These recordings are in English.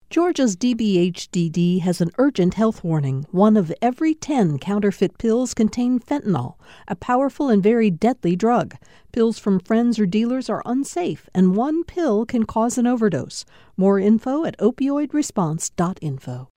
Georgia's DBHDD has an urgent health warning. 1 of every 10 counterfeit pills contain fentanyl, a powerful and very deadly drug. Pills from friends or dealers are unsafe, and 1 pill can cause an overdose. More info at opioidresponse.info.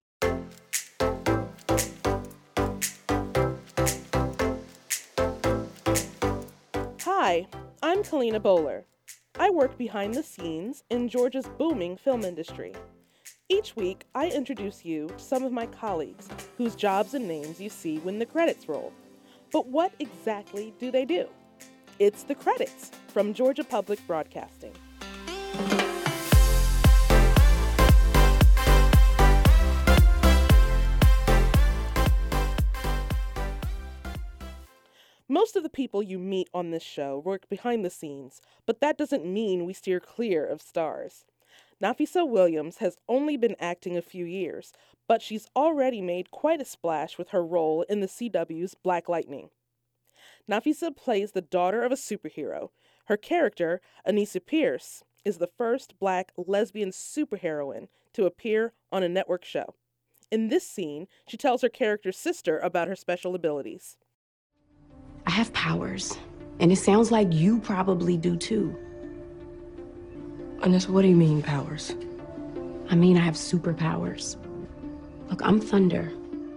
Hi, I'm Kalina Bowler. I work behind the scenes in Georgia's booming film industry. Each week, I introduce you to some of my colleagues whose jobs and names you see when the credits roll. But what exactly do they do? It's the credits from Georgia Public Broadcasting. Most of the people you meet on this show work behind the scenes, but that doesn't mean we steer clear of stars. Nafisa Williams has only been acting a few years, but she's already made quite a splash with her role in the CW's Black Lightning. Nafisa plays the daughter of a superhero. Her character, Anissa Pierce, is the first Black lesbian superheroine to appear on a network show. In this scene, she tells her character's sister about her special abilities. I have powers, and it sounds like you probably do too. Anissa, what do you mean, powers? I mean, I have superpowers. Look, I'm thunder.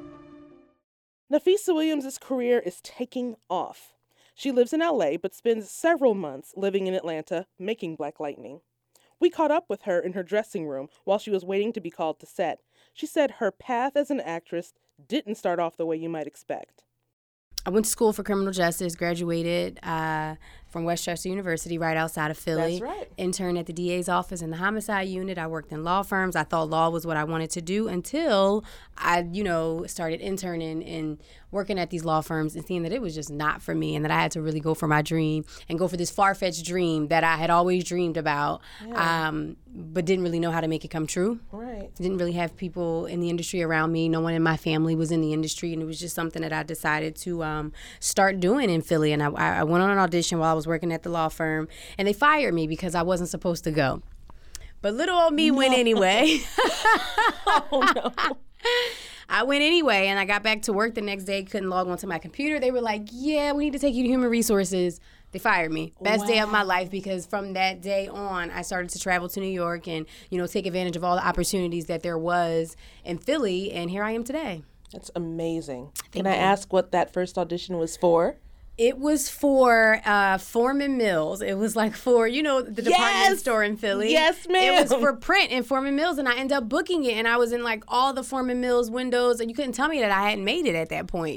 Nafisa Williams' career is taking off. She lives in LA, but spends several months living in Atlanta, making Black Lightning. We caught up with her in her dressing room while she was waiting to be called to set. She said her path as an actress didn't start off the way you might expect. I went to school for criminal justice, graduated from Westchester University right outside of Philly. That's right. Interned at the DA's office in the homicide unit. I worked in law firms. I thought law was what I wanted to do until I, started interning and working at these law firms and seeing that it was just not for me and that I had to really go for my dream and go for this far-fetched dream that I had always dreamed about, but didn't really know how to make it come true. Right. Didn't really have people in the industry around me. No one in my family was in the industry, and it was just something that I decided to start doing in Philly. And I went on an audition while I was working at the law firm, and they fired me because I wasn't supposed to go. But little old me went anyway. Oh, no. I went anyway, and I got back to work the next day, couldn't log onto my computer. They were like, yeah, we need to take you to human resources. They fired me. Best day of my life, because from that day on, I started to travel to New York and, take advantage of all the opportunities that there was in Philly, and here I am today. That's amazing. Can I ask what that first audition was for? It was for Foreman Mills. It was like for, the department store in Philly. Yes, ma'am. It was for print in Foreman Mills, and I ended up booking it, and I was in like all the Foreman Mills windows, and you couldn't tell me that I hadn't made it at that point.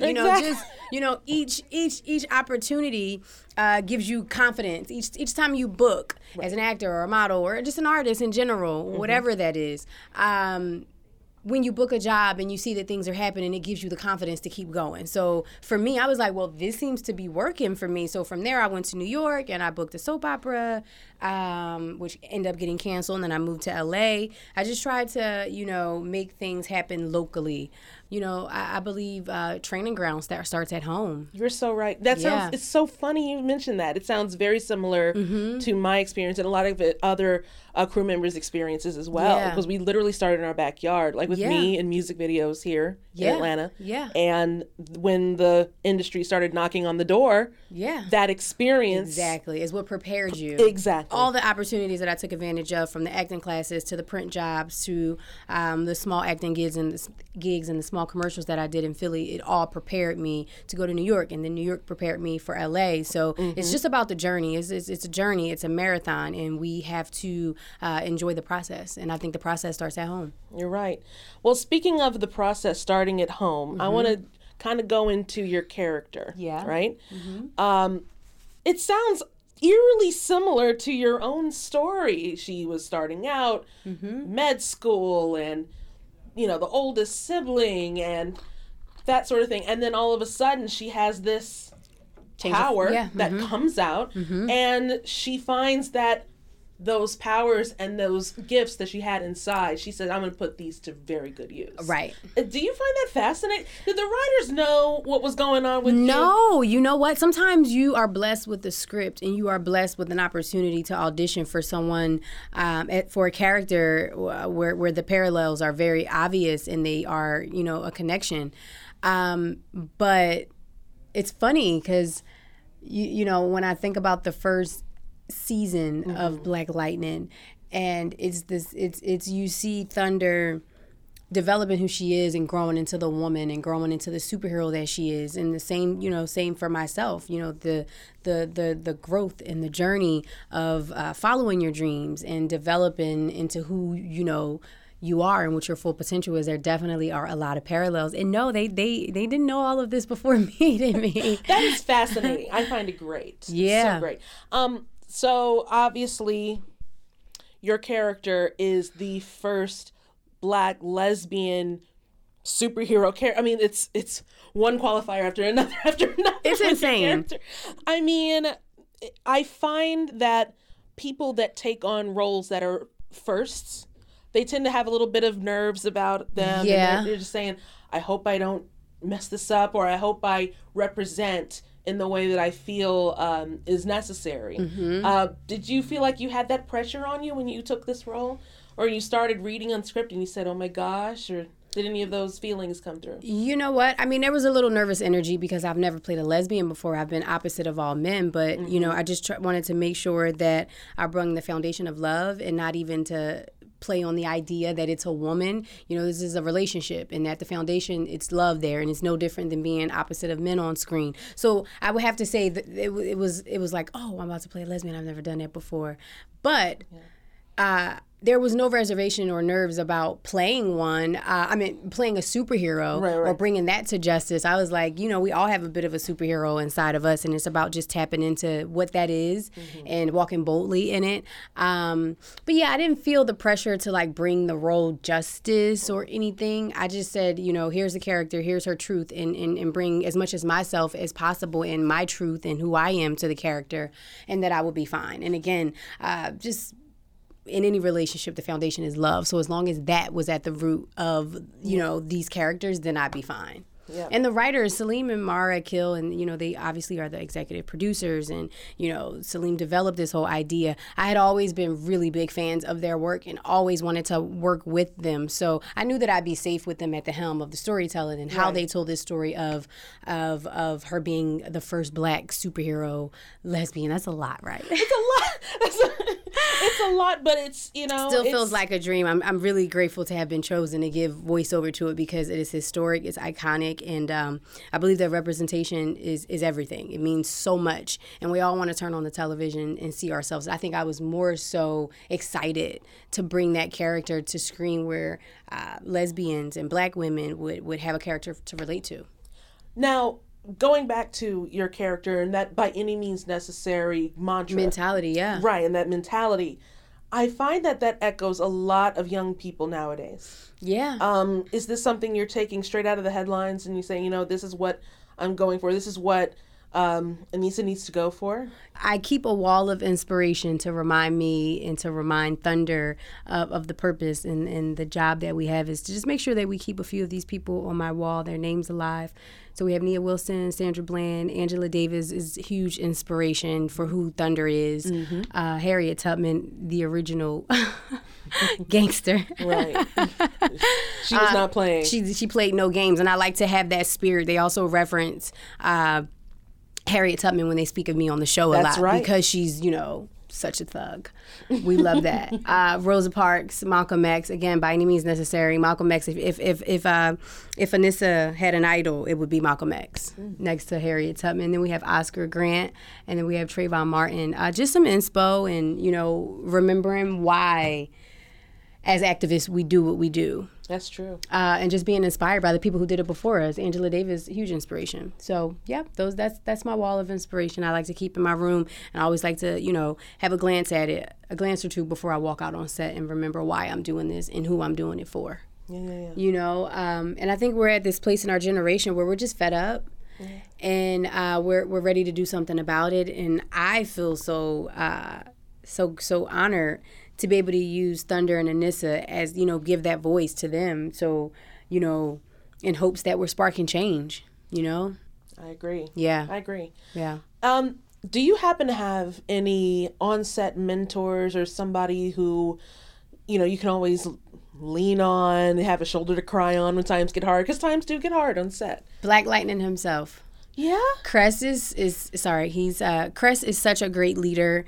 Each opportunity gives you confidence. Each time you book as an actor or a model or just an artist in general, whatever that is, when you book a job and you see that things are happening, it gives you the confidence to keep going. So for me, I was like, well, this seems to be working for me. So from there, I went to New York and I booked a soap opera, which ended up getting canceled. And then I moved to LA. I just tried to, make things happen locally. I believe training ground starts at home. You're so right. It's so funny you mentioned that. It sounds very similar to my experience and a lot of other crew members' experiences as well. Because we literally started in our backyard, like with me in music videos here in Atlanta. Yeah. And when the industry started knocking on the door, that experience exactly is what prepared you. Exactly. All the opportunities that I took advantage of, from the acting classes to the print jobs to the small acting gigs and the small commercials that I did in Philly, it all prepared me to go to New York, and then New York prepared me for LA. So it's just about the journey. It's a journey. It's a marathon, and we have to enjoy the process. And I think the process starts at home. You're right. Well, speaking of the process starting at home, I want to kind of go into your character. Yeah. Right? It sounds eerily similar to your own story. She was starting out, med school, and the oldest sibling and that sort of thing. And then all of a sudden she has this power that comes out, and she finds that those powers and those gifts that she had inside, she said, I'm going to put these to very good use. Right. Do you find that fascinating? Did the writers know what was going on with you? No, you know what? Sometimes you are blessed with the script and you are blessed with an opportunity to audition for someone, for a character where the parallels are very obvious and they are, you know, a connection. But it's funny because, you know, when I think about the first season of Black Lightning, and it's you see Thunder developing who she is and growing into the woman and growing into the superhero that she is, and the same for myself, you know, the growth and the journey of following your dreams and developing into who you are and what your full potential is. There definitely are a lot of parallels. And no, they didn't know all of this before meeting me. That is fascinating. I find it great. Yeah. So great. So obviously your character is the first Black lesbian superhero character. I mean, it's one qualifier after another after another. It's insane. I mean, I find that people that take on roles that are firsts, they tend to have a little bit of nerves about them. Yeah. And they're just saying, I hope I don't mess this up, or I hope I represent in the way that I feel is necessary. Did you feel like you had that pressure on you when you took this role? Or you started reading on script and you said, oh my gosh, or did any of those feelings come through? You know what? I mean, there was a little nervous energy because I've never played a lesbian before. I've been opposite of all men, but, you know, I just wanted to make sure that I brought the foundation of love and not even to play on the idea that it's a woman. You know, this is a relationship, and that the foundation, it's love there, and it's no different than being opposite of men on screen. So I would have to say that it was like, oh, I'm about to play a lesbian. I've never done that before. But there was no reservation or nerves about playing one. Playing a superhero or bringing that to justice. I was like, you know, we all have a bit of a superhero inside of us, and it's about just tapping into what that is and walking boldly in it. But yeah, I didn't feel the pressure to like bring the role justice or anything. I just said, you know, here's the character, here's her truth, and bring as much as myself as possible and my truth and who I am to the character, and that I would be fine. And again, just in any relationship, the foundation is love. So as long as that was at the root of, you know, these characters, then I'd be fine. Yeah. And the writers, Salim and Mara Akil, and, you know, they obviously are the executive producers, and, you know, Salim developed this whole idea. I had always been really big fans of their work and always wanted to work with them. So I knew that I'd be safe with them at the helm of the storytelling and how they told this story of her being the first Black superhero lesbian. That's a lot, right? It's a lot. It's a lot, but it's, you know. Still feels like a dream. I'm really grateful to have been chosen to give voiceover to it because it is historic, it's iconic, and I believe that representation is everything. It means so much, and we all want to turn on the television and see ourselves. I think I was more so excited to bring that character to screen where lesbians and Black women would have a character to relate to. Now, going back to your character and that by any means necessary mantra. Mentality, yeah. Right, and that mentality. I find that echoes a lot of young people nowadays. Yeah. Is this something you're taking straight out of the headlines and you're saying, you know, this is what I'm going for, this is what Anissa needs to go for? I keep a wall of inspiration to remind me and to remind Thunder of the purpose and the job that we have is to just make sure that we keep a few of these people on my wall, their names alive. So we have Nia Wilson, Sandra Bland, Angela Davis is huge inspiration for who Thunder is. Harriet Tubman, the original gangster. Right. She was not playing. She played no games, and I like to have that spirit. They also reference Harriet Tubman when they speak of me on the show a lot because she's, you know, such a thug. We love that. Rosa Parks, Malcolm X, again, by any means necessary. Malcolm X, if Anissa had an idol, it would be Malcolm X next to Harriet Tubman. Then we have Oscar Grant, and then we have Trayvon Martin. Just some inspo and, you know, remembering why, as activists, we do what we do. That's true. And just being inspired by the people who did it before us. Angela Davis, huge inspiration. So yeah, that's my wall of inspiration. I like to keep in my room, and I always like to, you know, have a glance at it, a glance or two before I walk out on set, and remember why I'm doing this and who I'm doing it for. Yeah. You know, and I think we're at this place in our generation where we're just fed up, and we're ready to do something about it. And I feel so so honored to be able to use Thunder and Anissa as, you know, give that voice to them. So, you know, in hopes that we're sparking change, you know? I agree. Yeah. I agree. Yeah. Do you happen to have any on-set mentors or somebody who, you know, you can always lean on, have a shoulder to cry on when times get hard? Because times do get hard on set. Black Lightning himself. Yeah? Cress is such a great leader.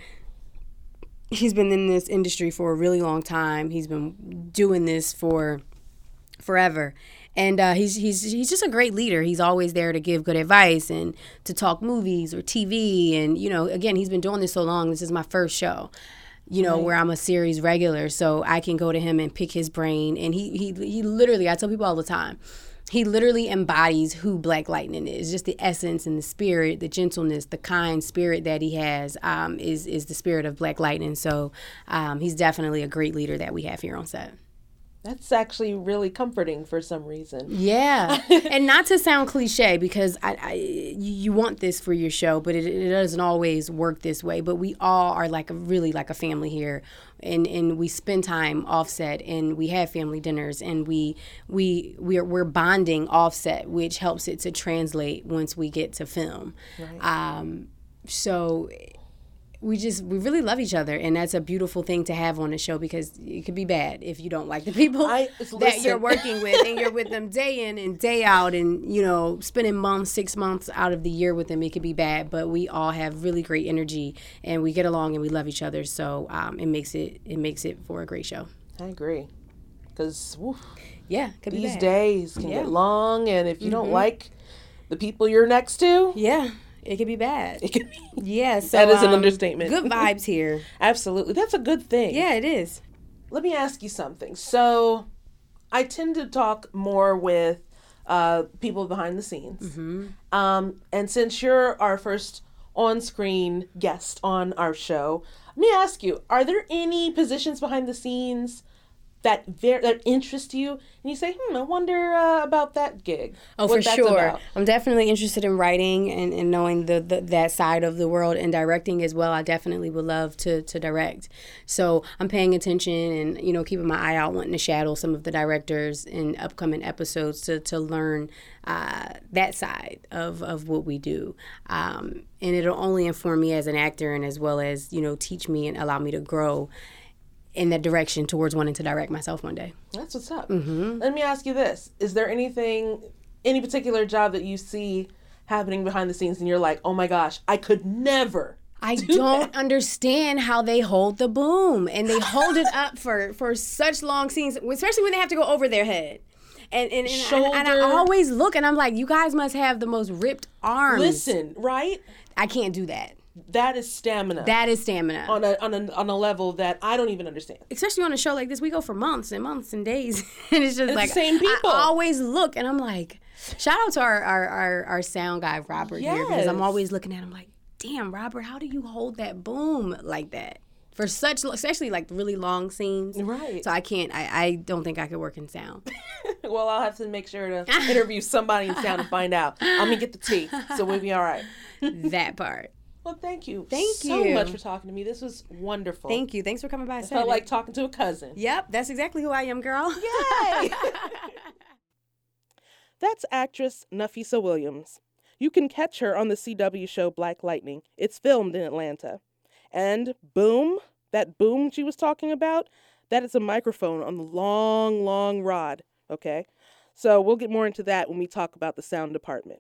He's been in this industry for a really long time. He's been doing this for forever. And he's just a great leader. He's always there to give good advice and to talk movies or TV. And, you know, again, he's been doing this so long. This is my first show, you know, where I'm a series regular. So I can go to him and pick his brain. And he literally, I tell people all the time, he literally embodies who Black Lightning is. Just the essence and the spirit, the gentleness, the kind spirit that he has is the spirit of Black Lightning. So he's definitely a great leader that we have here on set. That's actually really comforting for some reason. Yeah. And not to sound cliche, because you want this for your show, but it doesn't always work this way. But we all are really like a family here. And we spend time offset, and we have family dinners, and we're bonding offset, which helps it to translate once we get to film. Right. So we really love each other, and that's a beautiful thing to have on the show, because it could be bad if you don't like the people that you're working with, and you're with them day in and day out, and, you know, spending 6 months out of the year with them. It could be bad, but we all have really great energy, and we get along, and we love each other. So it makes it for a great show. I agree, because could be these bad. days can get long, and if you don't like the people you're next to, it could be bad. It could be. Yeah, so that is an understatement. Good vibes here. Absolutely. That's a good thing. Yeah, it is. Let me ask you something. So I tend to talk more with people behind the scenes. Mm-hmm. And since you're our first on-screen guest on our show, let me ask you, are there any positions behind the scenes that interest you, and you say, I wonder about that gig? Oh, for sure. I'm definitely interested in writing and knowing that side of the world, and directing as well. I definitely would love to direct. So I'm paying attention and, you know, keeping my eye out, wanting to shadow some of the directors in upcoming episodes to learn that side of what we do. And it'll only inform me as an actor, and as well as, you know, teach me and allow me to grow in that direction towards wanting to direct myself one day. That's what's up. Mm-hmm. Let me ask you this. Is there any particular job that you see happening behind the scenes and you're like, oh my gosh, I could never I don't understand how they hold the boom, and they hold it up for such long scenes, especially when they have to go over their head. And I always look, and I'm like, you guys must have the most ripped arms. Listen, right? I can't do that. That is stamina. On a level that I don't even understand. Especially on a show like this, we go for months and months and days, and it's just like the same people. I always look, and I'm like, shout out to our sound guy Robert here, because I'm always looking at him like, damn, Robert, how do you hold that boom like that for such, especially like really long scenes? Right. So I can't. I don't think I could work in sound. Well, I'll have to make sure to interview somebody in sound to find out. I'm gonna get the tea, so we'll be all right. That part. Well, thank you. Thank you so much for talking to me. This was wonderful. Thank you. Thanks for coming by. It felt like talking to a cousin. Yep, that's exactly who I am, girl. Yay! That's actress Nafisa Williams. You can catch her on the CW show Black Lightning. It's filmed in Atlanta. And boom, that boom she was talking about, that is a microphone on the long, long rod, okay? So we'll get more into that when we talk about the sound department.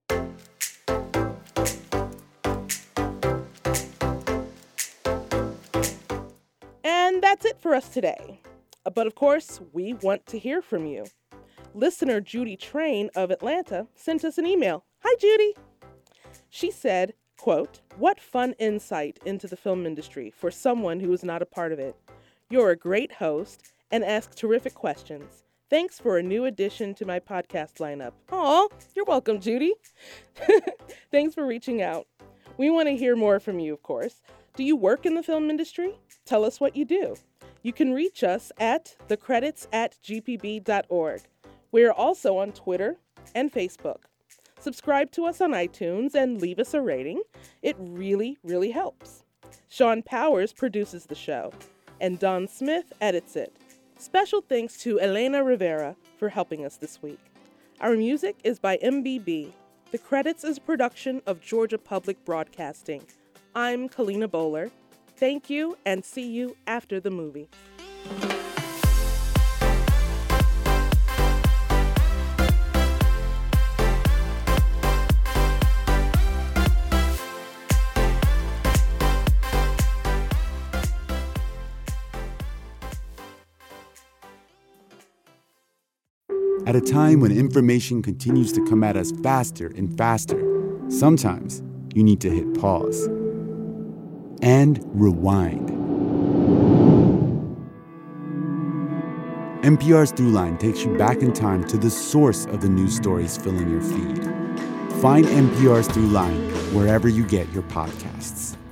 And that's it for us today. But of course, we want to hear from you. Listener Judy Train of Atlanta sent us an email. Hi, Judy. She said, quote, "What fun insight into the film industry for someone who is not a part of it. You're a great host and ask terrific questions. Thanks for a new addition to my podcast lineup." Aw, you're welcome, Judy. Thanks for reaching out. We want to hear more from you, of course. Do you work in the film industry? Tell us what you do. You can reach us at thecredits@gpb.org. We are also on Twitter and Facebook. Subscribe to us on iTunes and leave us a rating. It really, really helps. Sean Powers produces the show, and Don Smith edits it. Special thanks to Elena Rivera for helping us this week. Our music is by MBB. The credits is a production of Georgia Public Broadcasting. I'm Kalina Bowler. Thank you, and see you after the movie. At a time when information continues to come at us faster and faster, sometimes you need to hit pause and rewind. NPR's Throughline takes you back in time to the source of the news stories filling your feed. Find NPR's Throughline wherever you get your podcasts.